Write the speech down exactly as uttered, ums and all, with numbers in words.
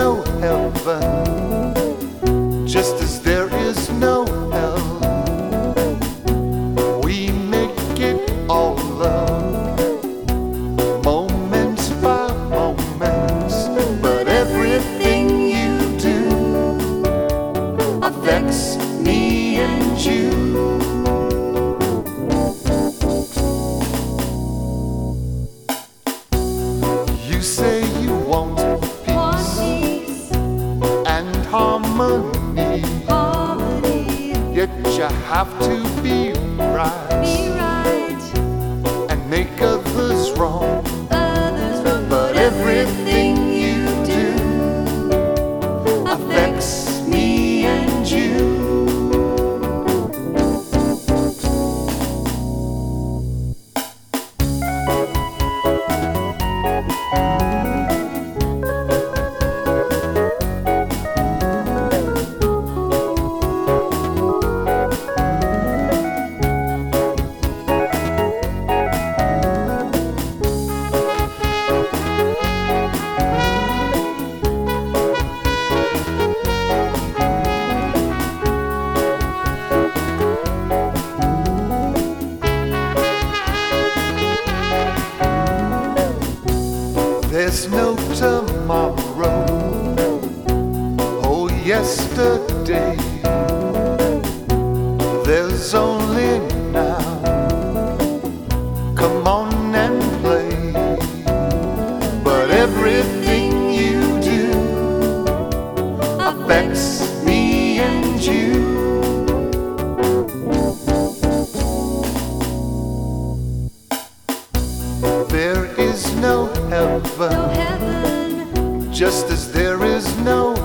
no heaven, just as there is no hell. We make it all love, moments by moments, but everything you do affects me and you. You say you want peace and harmony, yet you have to be right and make others wrong. But everything you do affects me and you. There's no tomorrow, oh yesterday. There's only now. Come on and play. But everything you do affects me and you. There is no heaven, No heaven, just as there is no